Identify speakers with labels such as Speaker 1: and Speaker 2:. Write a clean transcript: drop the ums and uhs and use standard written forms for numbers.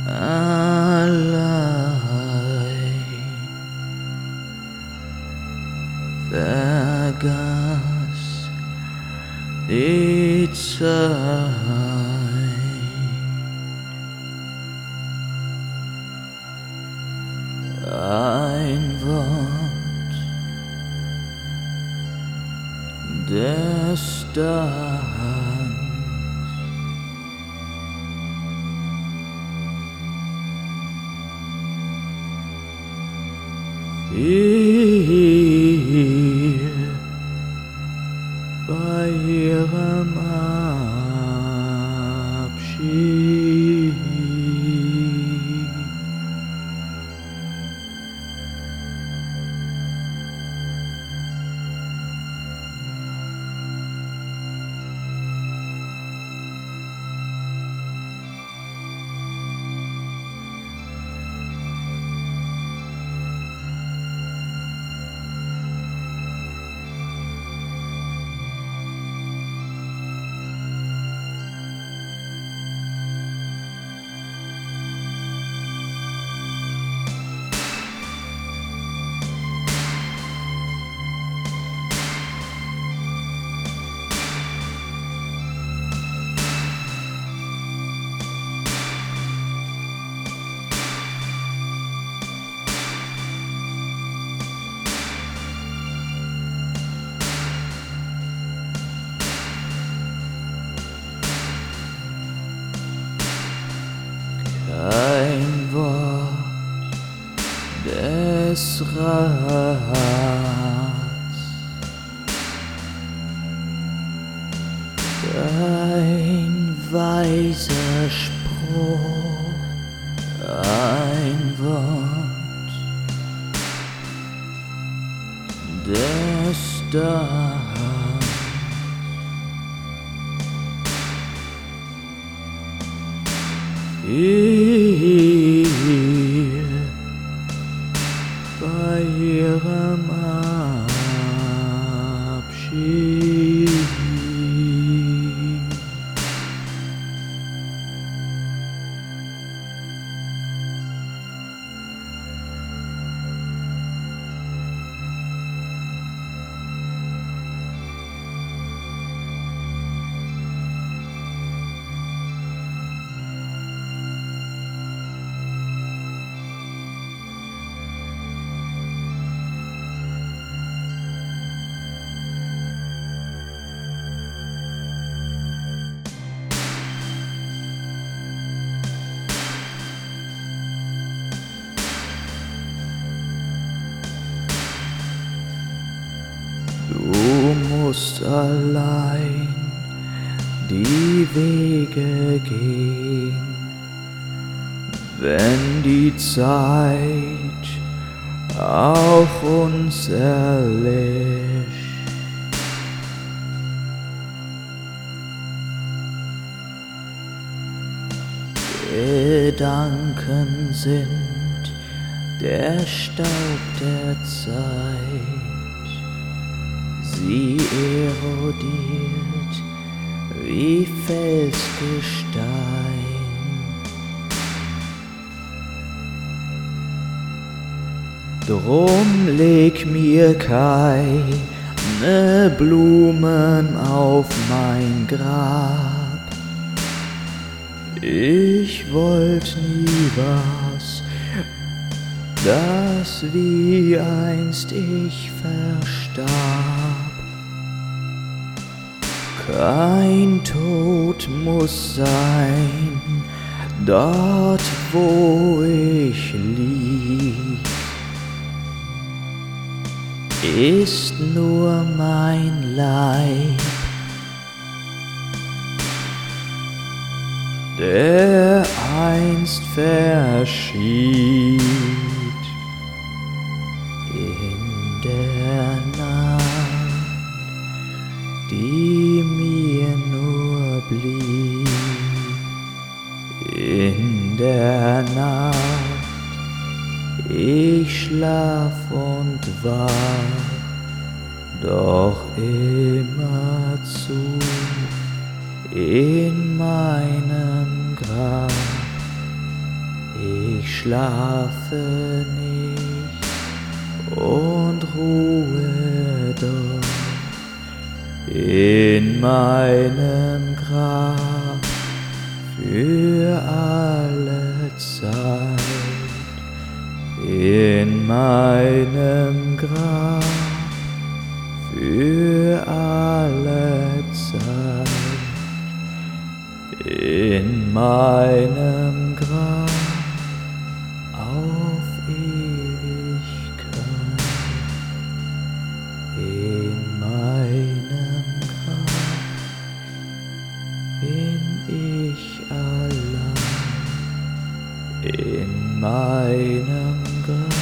Speaker 1: allein vergaß die Zeit. Ein Wort des Danks, fiel bei ihrem Abschied. Kein Wort des Rats, kein weiser Spruch, ein Wort des Danks, fiel bei ihrem Abschied. Du musst allein die Wege gehen, wenn die Zeit auch uns erlischt. Gedanken sind der Staub der Zeit. Sie erodiert wie Felsgestein. Drum leg mir keine Blumen auf mein Grab. Ich wollt nie was, das wie einst ich verstarb. Kein Tod muss sein, dort wo ich lieg, ist nur mein Leib, der einst verschied in der Nacht, die mir nur blieb, in der Nacht, ich schlaf und wach, doch immerzu in meinem Grab schlafe nicht und ruhe doch in meinem Grab für alle Zeit, in meinem Grab für alle Zeit, in meinem Grab auf Ewigkeit, in meinem Grab bin ich allein, in meinem Grab